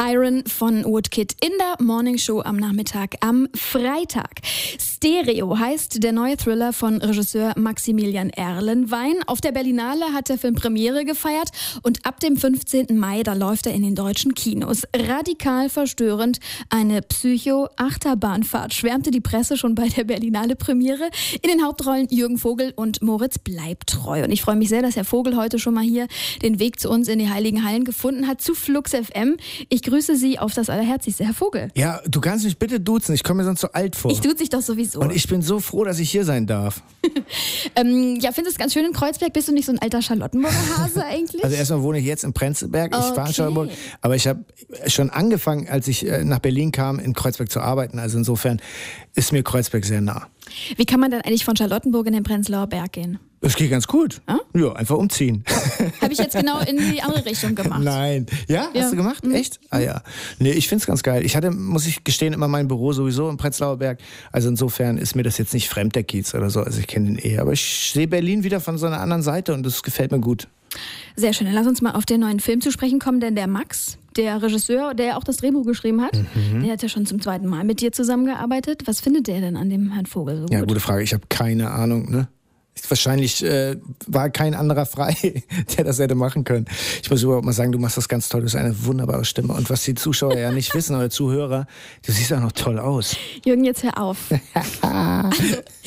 Iron von Woodkid in der Morning Show am Nachmittag am Freitag. Stereo heißt der neue Thriller von Regisseur Maximilian Erlenwein. Auf der Berlinale hat der Film Premiere gefeiert und ab dem 15. Mai, da läuft er in den deutschen Kinos. Radikal verstörend, eine Psycho-Achterbahnfahrt, schwärmte die Presse schon bei der Berlinale Premiere. In den Hauptrollen Jürgen Vogel und Moritz Bleibtreu. Und ich freue mich sehr, dass Herr Vogel heute schon mal hier den Weg zu uns in die Heiligen Hallen gefunden hat, zu Flux FM. Ich grüße Sie auf das Allerherzlichste, Herr Vogel. Ja, du kannst mich bitte duzen, ich komme mir sonst so alt vor. Ich duze dich doch sowieso. Und ich bin so froh, dass ich hier sein darf. Ja, findest du es ganz schön in Kreuzberg? Bist du nicht so ein alter Charlottenburger Hase eigentlich? Also erstmal wohne ich jetzt in Prenzlberg, ich war in Okay. Charlottenburg, aber ich habe schon angefangen, als ich nach Berlin kam, in Kreuzberg zu arbeiten. Also insofern ist mir Kreuzberg sehr nah. Wie kann man denn eigentlich von Charlottenburg in den Prenzlauer Berg gehen? Das geht ganz gut. Ah? Ja, einfach umziehen. Habe ich jetzt genau in die andere Richtung gemacht. Nein. Ja? Ja. Hast du gemacht? Echt? Ah ja. Nee, ich find's ganz geil. Ich hatte, muss ich gestehen, immer mein Büro sowieso im Prenzlauer Berg. Also insofern ist mir das jetzt nicht fremd, der Kiez oder so. Also ich kenne den eh. Aber ich sehe Berlin wieder von so einer anderen Seite und das gefällt mir gut. Sehr schön. Dann lass uns mal auf den neuen Film zu sprechen kommen, denn der Max, der Regisseur, der auch das Drehbuch geschrieben hat, der hat ja schon zum 2. Mal mit dir zusammengearbeitet. Was findet der denn an dem Herrn Vogel so gut? Ja, gute Frage. Ich habe keine Ahnung, ne? Wahrscheinlich war kein anderer frei, der das hätte machen können. Ich muss überhaupt mal sagen, du machst das ganz toll. Du hast eine wunderbare Stimme. Und was die Zuschauer ja nicht wissen oder Zuhörer, du siehst auch noch toll aus. Jürgen, jetzt hör auf. Also,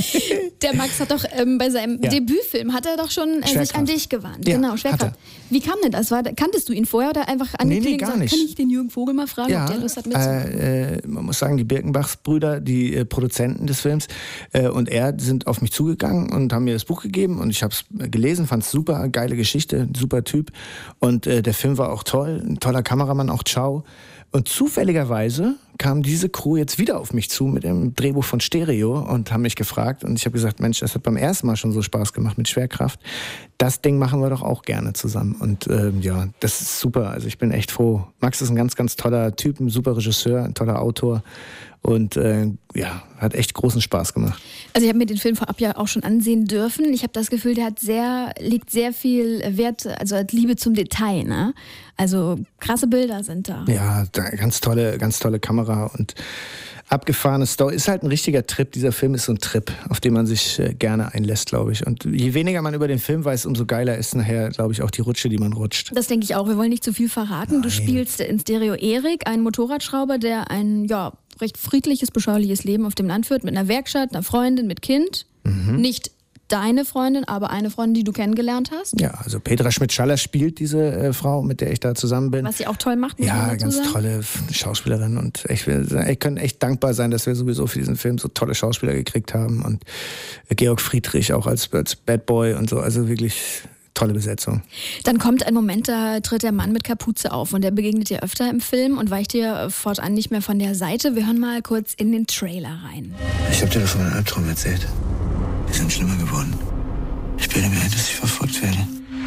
der Max hat doch bei seinem Debütfilm, hat er doch schon sich an dich gewandt. Ja, Genau, hat Schwerkraft. er. Wie kam denn das? Kanntest du ihn vorher oder einfach angekündigt gar und nicht. gesagt, kann ich den Jürgen Vogel mal fragen, ob der Lust hat mitzumachen? Man muss sagen, die Birkenbachs-Brüder, die Produzenten des Films und er sind auf mich zugegangen und haben mir das Buch gegeben und ich habe es gelesen, fand es super, geile Geschichte, super Typ und der Film war auch toll, ein toller Kameramann, auch Ciao. Und zufälligerweise kam diese Crew jetzt wieder auf mich zu mit dem Drehbuch von Stereo und haben mich gefragt und ich habe gesagt, Mensch, das hat beim ersten Mal schon so Spaß gemacht mit Schwerkraft. Das Ding machen wir doch auch gerne zusammen und ja, das ist super. Also ich bin echt froh. Max ist ein ganz, ganz toller Typ, ein super Regisseur, ein toller Autor und ja, hat echt großen Spaß gemacht. Also ich habe mir den Film vorab ja auch schon ansehen dürfen. Ich habe das Gefühl, der legt sehr viel Wert, also hat Liebe zum Detail, ne? Also krasse Bilder sind da. Ja, ganz tolle Kamera und abgefahrene Story. Ist halt ein richtiger Trip. Dieser Film ist so ein Trip, auf den man sich gerne einlässt, glaube ich. Und je weniger man über den Film weiß, umso geiler ist nachher, glaube ich, auch die Rutsche, die man rutscht. Das denke ich auch. Wir wollen nicht zu viel verraten. Nein. Du spielst in Stereo Erik, einen Motorradschrauber, der ein recht friedliches, beschauliches Leben auf dem Land führt, mit einer Werkstatt, einer Freundin, mit Kind. Nicht deine Freundin, aber eine Freundin, die du kennengelernt hast. Ja, also Petra Schmidt-Schaller spielt diese Frau, mit der ich da zusammen bin. Was sie auch toll macht, muss man Ja, dazu ganz sagen. tolle Schauspielerin und ich können echt dankbar sein, dass wir sowieso für diesen Film so tolle Schauspieler gekriegt haben und Georg Friedrich auch als Bad Boy und so, also wirklich tolle Besetzung. Dann kommt ein Moment, da tritt der Mann mit Kapuze auf und der begegnet dir öfter im Film und weicht dir fortan nicht mehr von der Seite. Wir hören mal kurz in den Trailer rein. Ich habe dir doch von meinem Albtraum erzählt. Die sind schlimmer geworden. Ich bilde mir ein, dass ich verfolgt werde.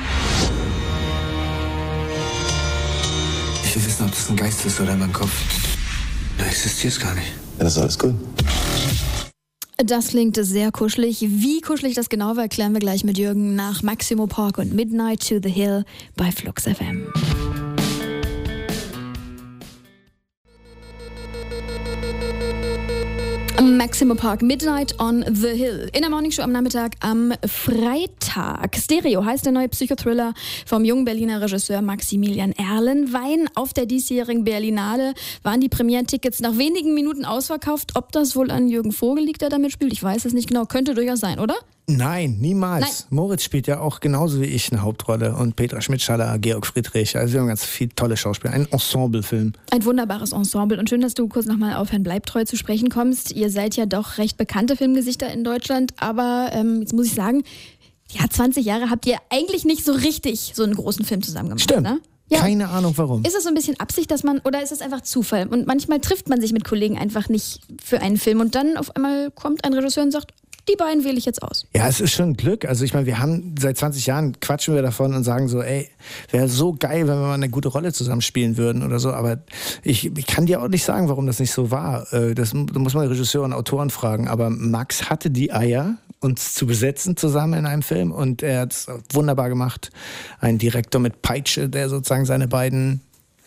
Ich will wissen, ob das ein Geist ist oder in meinem Kopf. Du existierst gar nicht. Ja, das ist alles gut. Das klingt sehr kuschelig. Wie kuschelig das genau war, erklären wir gleich mit Jürgen nach Maximo Park und Midnight to the Hill bei Flux FM. Maximo Park, Midnight on the Hill. In der Morning Show am Nachmittag am Freitag. Stereo heißt der neue Psychothriller vom jungen Berliner Regisseur Maximilian Erlenwein. Auf der diesjährigen Berlinale waren die Premierentickets nach wenigen Minuten ausverkauft. Ob das wohl an Jürgen Vogel liegt, der damit spielt, ich weiß es nicht genau. Könnte durchaus sein, oder? Nein, niemals. Nein. Moritz spielt ja auch genauso wie ich eine Hauptrolle und Petra Schmidt-Schaller, Georg Friedrich. Also wir haben ganz viele tolle Schauspieler. Ein Ensemblefilm. Ein wunderbares Ensemble und schön, dass du kurz nochmal auf Herrn Bleibtreu zu sprechen kommst. Ihr seid ja doch recht bekannte Filmgesichter in Deutschland, aber jetzt muss ich sagen, ja, 20 Jahre habt ihr eigentlich nicht so richtig so einen großen Film zusammen gemacht. Stimmt. Ne? Ja. Keine Ahnung warum. Ist es so ein bisschen Absicht, oder ist es einfach Zufall? Und manchmal trifft man sich mit Kollegen einfach nicht für einen Film und dann auf einmal kommt ein Regisseur und sagt, die beiden wähle ich jetzt aus. Ja, es ist schon Glück. Also ich meine, wir haben seit 20 Jahren quatschen wir davon und sagen so, ey, wäre so geil, wenn wir mal eine gute Rolle zusammen spielen würden oder so. Aber ich kann dir auch nicht sagen, warum das nicht so war. Da muss man Regisseure und Autoren fragen. Aber Max hatte die Eier, uns zu besetzen zusammen in einem Film und er hat es wunderbar gemacht. Ein Direktor mit Peitsche, der sozusagen seine beiden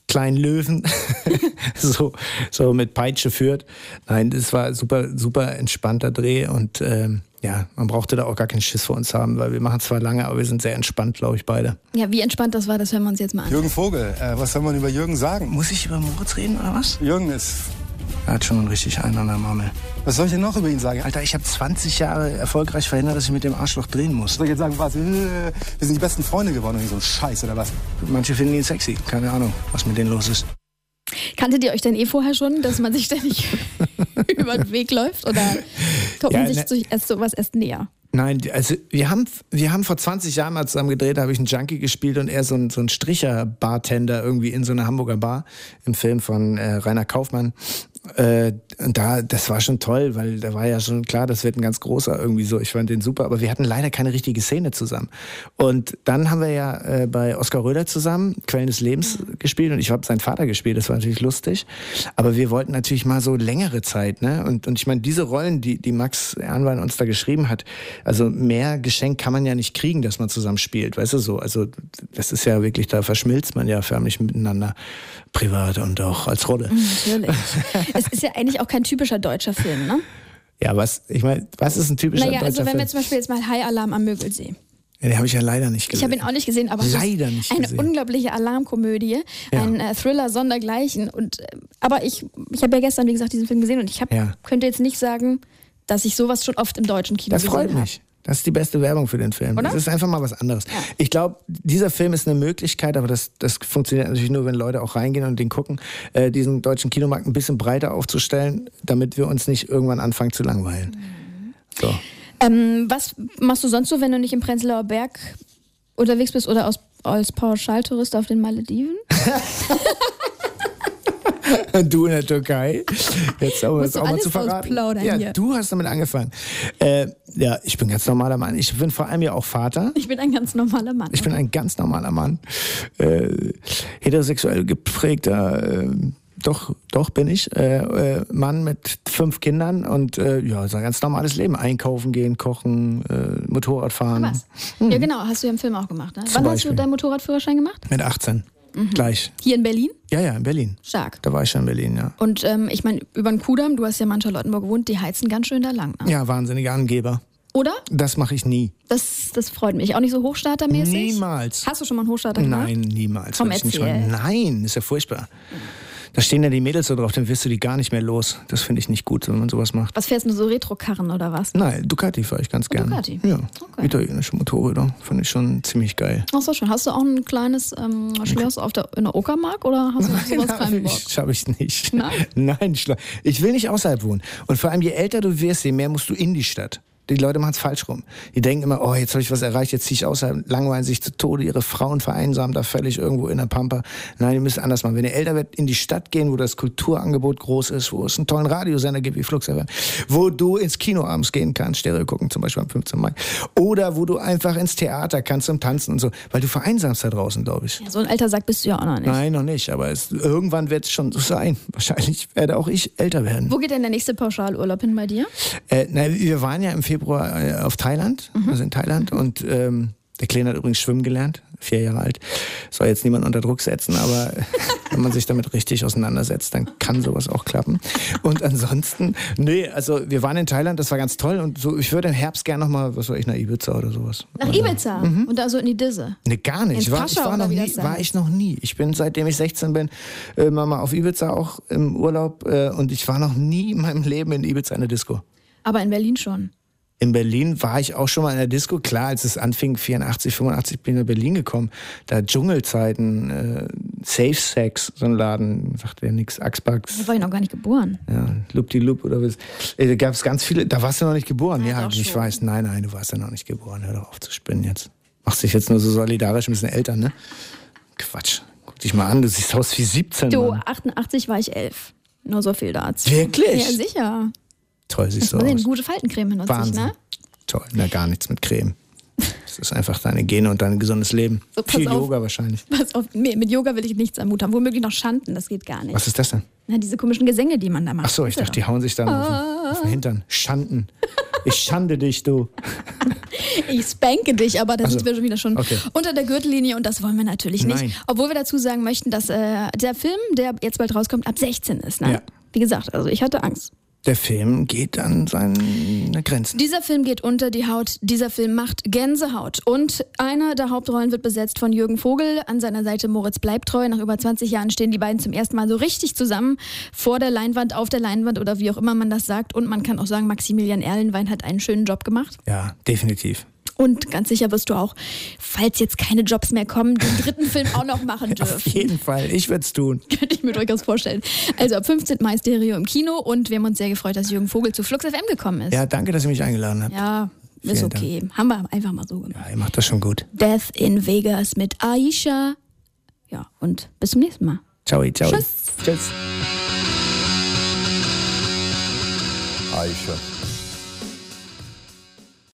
kleinen Löwen so mit Peitsche führt. Nein, das war super, super entspannter Dreh und man brauchte da auch gar keinen Schiss vor uns haben, weil wir machen zwar lange, aber wir sind sehr entspannt, glaube ich, beide. Ja, wie entspannt das war, das hören wir uns jetzt mal an. Jürgen Vogel, was soll man über Jürgen sagen? Muss ich über Moritz reden oder was? Jürgen ist... Er hat schon richtig einen an der Mammel. Was soll ich denn noch über ihn sagen? Alter, ich habe 20 Jahre erfolgreich verhindert, dass ich mit dem Arschloch drehen muss. Soll ich jetzt sagen, was? Wir sind die besten Freunde geworden oder so ein Scheiß oder was? Manche finden ihn sexy. Keine Ahnung, was mit denen los ist. Kanntet ihr euch denn vorher schon, dass man sich ständig über den Weg läuft? Oder kommt man sich sowas erst näher? Nein, also wir haben vor 20 Jahren mal zusammen gedreht, da habe ich einen Junkie gespielt und er so ein Stricher-Bartender irgendwie in so einer Hamburger Bar im Film von Rainer Kaufmann. Und das war schon toll, weil da war ja schon klar, das wird ein ganz großer irgendwie so. Ich fand den super, aber wir hatten leider keine richtige Szene zusammen. Und dann haben wir ja bei Oskar Röder zusammen Quellen des Lebens gespielt und ich habe seinen Vater gespielt, das war natürlich lustig. Aber wir wollten natürlich mal so längere Zeit, ne? Und ich meine, diese Rollen, die Max Ernwein uns da geschrieben hat, also mehr Geschenk kann man ja nicht kriegen, dass man zusammen spielt, weißt du so. Also das ist ja wirklich, da verschmilzt man ja förmlich miteinander, privat und auch als Rolle. Natürlich. Es ist ja eigentlich auch kein typischer deutscher Film, ne? Ja, was ist ein typischer deutscher Film? Also wenn wir zum Beispiel jetzt mal High Alarm am Mögelsee. Ja, den habe ich ja leider nicht gesehen. Ich habe ihn auch nicht gesehen, aber leider nicht eine gesehen. Unglaubliche Alarmkomödie, ein Thriller sondergleichen. Aber ich habe ja gestern, wie gesagt, diesen Film gesehen und ich könnte jetzt nicht sagen, dass ich sowas schon oft im deutschen Kino gesehen habe. Das freut mich. Das ist die beste Werbung für den Film. Oder? Das ist einfach mal was anderes. Ja. Ich glaube, dieser Film ist eine Möglichkeit, aber das funktioniert natürlich nur, wenn Leute auch reingehen und den gucken, diesen deutschen Kinomarkt ein bisschen breiter aufzustellen, damit wir uns nicht irgendwann anfangen zu langweilen. So. Was machst du sonst so, wenn du nicht im Prenzlauer Berg unterwegs bist oder als Pauschaltourist auf den Malediven? Du in der Türkei. Jetzt aber das auch mal zu verraten. Ja, hier. Du hast damit angefangen. Ich bin ein ganz normaler Mann. Ich bin vor allem ja auch Vater. Ich bin ein ganz normaler Mann. Ich bin ein ganz normaler Mann. Heterosexuell geprägter, doch bin ich. Mann mit 5 Kindern und so ein ganz normales Leben. Einkaufen gehen, kochen, Motorrad fahren. Was? Ja genau, hast du ja im Film auch gemacht. Ne? Wann hast du deinen Motorradführerschein gemacht? Mit 18. Gleich. Hier in Berlin? Ja, in Berlin. Stark. Da war ich schon in Berlin, ja. Und ich meine, über den Kudamm, du hast ja mal in Charlottenburg gewohnt, die heizen ganz schön da lang. Ne? Ja, wahnsinnige Angeber. Oder? Das mache ich nie. Das freut mich. Auch nicht so hochstartermäßig? Niemals. Hast du schon mal einen Hochstarter gemacht? Nein, niemals. Komm, erzähl. Nein, ist ja furchtbar. Da stehen ja die Mädels so drauf, dann wirst du die gar nicht mehr los. Das finde ich nicht gut, wenn man sowas macht. Was fährst du, so Retro-Karren oder was? Nein, Ducati fahre ich ganz gerne. Ducati? Ja, okay. Italienische Motorräder, finde ich schon ziemlich geil. Ach so, schön. Hast du auch ein kleines Schloss in der Uckermark oder hast du sowas Kleinburg? Habe ich nicht. Nein? Nein, ich will nicht außerhalb wohnen. Und vor allem, je älter du wirst, je mehr musst du in die Stadt. Die Leute machen es falsch rum. Die denken immer, oh, jetzt habe ich was erreicht, jetzt ziehe ich außerhalb, langweilen sich zu Tode, ihre Frauen vereinsamen da völlig irgendwo in der Pampa. Nein, ihr müsst anders machen. Wenn ihr älter werdet, in die Stadt gehen, wo das Kulturangebot groß ist, wo es einen tollen Radiosender gibt wie Flux FM, wo du ins Kino abends gehen kannst, Stereo gucken, zum Beispiel am 15. Mai. Oder wo du einfach ins Theater kannst zum Tanzen und so. Weil du vereinsamst da draußen, glaube ich. Ja, so ein alter Sack bist du ja auch noch nicht. Nein, noch nicht. Aber irgendwann wird es schon so sein. Wahrscheinlich werde auch ich älter werden. Wo geht denn der nächste Pauschalurlaub hin bei dir? Wir waren ja im Februar auf Thailand, also in Thailand und der Kleine hat übrigens schwimmen gelernt, 4 Jahre alt. Soll jetzt niemand unter Druck setzen, aber wenn man sich damit richtig auseinandersetzt, dann kann sowas auch klappen. Und ansonsten, also wir waren in Thailand, das war ganz toll und so, ich würde im Herbst gerne nochmal, nach Ibiza oder sowas. Nach Ibiza? Und da so in die Disse? Nee, gar nicht. War ich noch nie. Ich bin, seitdem ich 16 bin, mal auf Ibiza auch im Urlaub und ich war noch nie in meinem Leben in Ibiza in der Disco. Aber in Berlin schon? In Berlin war ich auch schon mal in der Disco. Klar, als es anfing, 84, 85, bin ich nach Berlin gekommen. Da Dschungelzeiten, Safe Sex, so ein Laden, sagt ja nix, Axpax. Da war ich noch gar nicht geboren. Ja, Loop-die-Loop oder was. Da gab es ganz viele, da warst du noch nicht geboren. Ja, ich weiß, nein, du warst ja noch nicht geboren. Hör doch auf zu spinnen jetzt. Machst dich jetzt nur so solidarisch, ein bisschen älter, ne? Quatsch. Guck dich mal an, du siehst aus wie 17. Du, Mann. 88 war ich 11. Nur so viel dazu. Wirklich? Ja, sicher. Toll, siehst du aus. Eine gute Faltencreme benutze ich, ne? Toll, gar nichts mit Creme. Das ist einfach deine Gene und dein gesundes Leben. So, viel Yoga wahrscheinlich. Pass auf, mit Yoga will ich nichts am Hut haben. Womöglich noch Schanden, das geht gar nicht. Was ist das denn? Na, diese komischen Gesänge, die man da macht. Ach so, ich dachte, die hauen sich dann auf den Hintern. Schanden. Ich schande dich, du. Ich spanke dich, aber da sind wir schon wieder unter der Gürtellinie und das wollen wir natürlich nicht. Nein. Obwohl wir dazu sagen möchten, dass der Film, der jetzt bald rauskommt, ab 16 ist. Ne? Ja. Wie gesagt, also ich hatte Angst. Der Film geht an seine Grenzen. Dieser Film geht unter die Haut, dieser Film macht Gänsehaut. Und eine der Hauptrollen wird besetzt von Jürgen Vogel, an seiner Seite Moritz Bleibtreu. Nach über 20 Jahren stehen die beiden zum ersten Mal so richtig zusammen vor der Leinwand, auf der Leinwand oder wie auch immer man das sagt. Und man kann auch sagen, Maximilian Erlenwein hat einen schönen Job gemacht. Ja, definitiv. Und ganz sicher wirst du auch, falls jetzt keine Jobs mehr kommen, den dritten Film auch noch machen dürfen. Auf jeden Fall, ich würde es tun. Könnte ich mir durchaus vorstellen. Also ab 15. Mai Stereo im Kino und wir haben uns sehr gefreut, dass Jürgen Vogel zu Flux FM gekommen ist. Ja, danke, dass ihr mich eingeladen habt. Ja, ist Vielen okay. Dank. Haben wir einfach mal so gemacht. Ja, ihr macht das schon gut. Death in Vegas mit Aisha. Ja, und bis zum nächsten Mal. Ciao, ciao. Tschüss. Tschüss. Aisha.